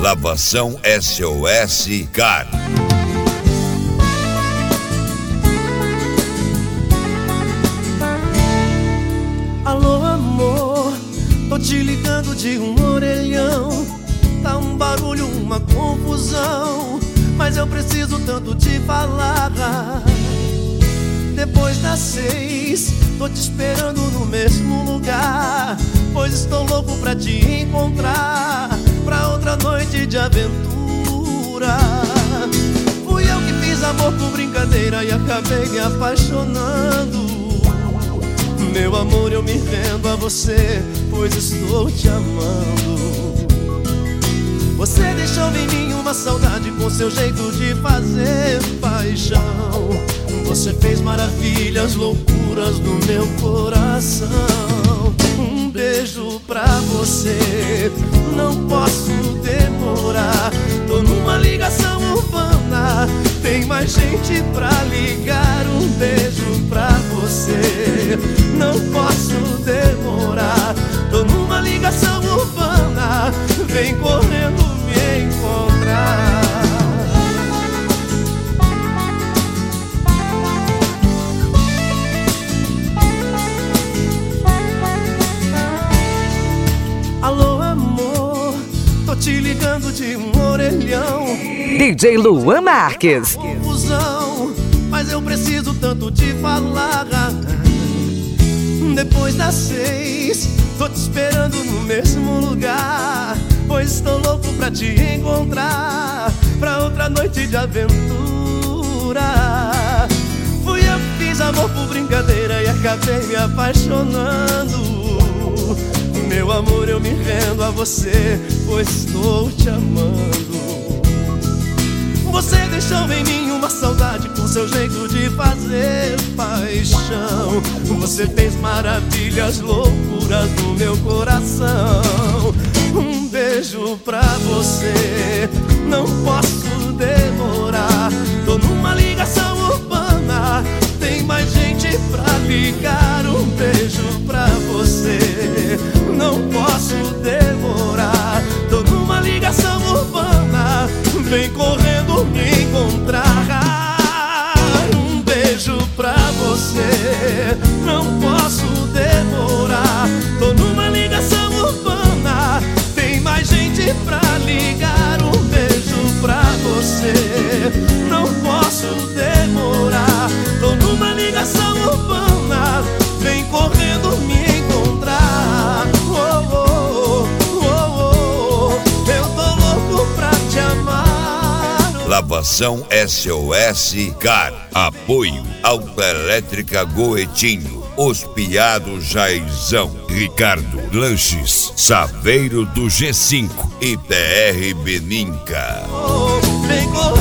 Lavação SOS Car. Alô, amor, tô te ligando de um orelhão. Tá um barulho, uma confusão, mas eu preciso tanto te falar. Depois das 6, tô te esperando no mesmo lugar, pois estou louco pra te encontrar, pra outra noite de aventura. Fui eu que fiz amor por brincadeira e acabei me apaixonando. Meu amor, eu me rendo a você, pois estou te amando. Você deixou em mim uma saudade com seu jeito de fazer paixão. Você fez maravilhas, loucuras no meu coração. Um beijo pra você, não posso demorar. Tô numa ligação urbana, tem mais gente pra ligar. Um beijo pra você, não posso demorar. Tô numa ligação urbana, vem correndo me encontrar. Alô, amor, tô te ligando de um orelhão. DJ Luan Marques. Confusão, mas eu preciso tanto te falar. Depois das 6, tô te esperando no mesmo lugar, pois estou louco pra te encontrar, pra outra noite de aventura. Fui eu que fiz amor por brincadeira e acabei me apaixonando. Meu amor, eu me rendo a você, pois estou te amando. Você deixou em mim uma saudade com seu jeito de fazer paixão. Você fez maravilhas, loucuras no meu coração. Um beijo pra você, não posso demorar. Tô numa ligação urbana, tem mais gente pra ligar. Um beijo pra você, não posso demorar. Tô numa ligação urbana, vem correndo me encontrar. Um beijo pra você, não posso demorar. Tô numa ligação urbana, tem mais gente pra ligar. Um beijo pra você, não posso demorar. Tô numa ligação urbana, vem correndo me encontrar. Oh, oh, oh, oh, eu tô louco pra te amar. Lavação SOS Car. Apoio Autoelétrica Goetinho, Os Piados Jairzão, Ricardo Lanches, Saveiro do G5 e PR Beninca. Vem correr.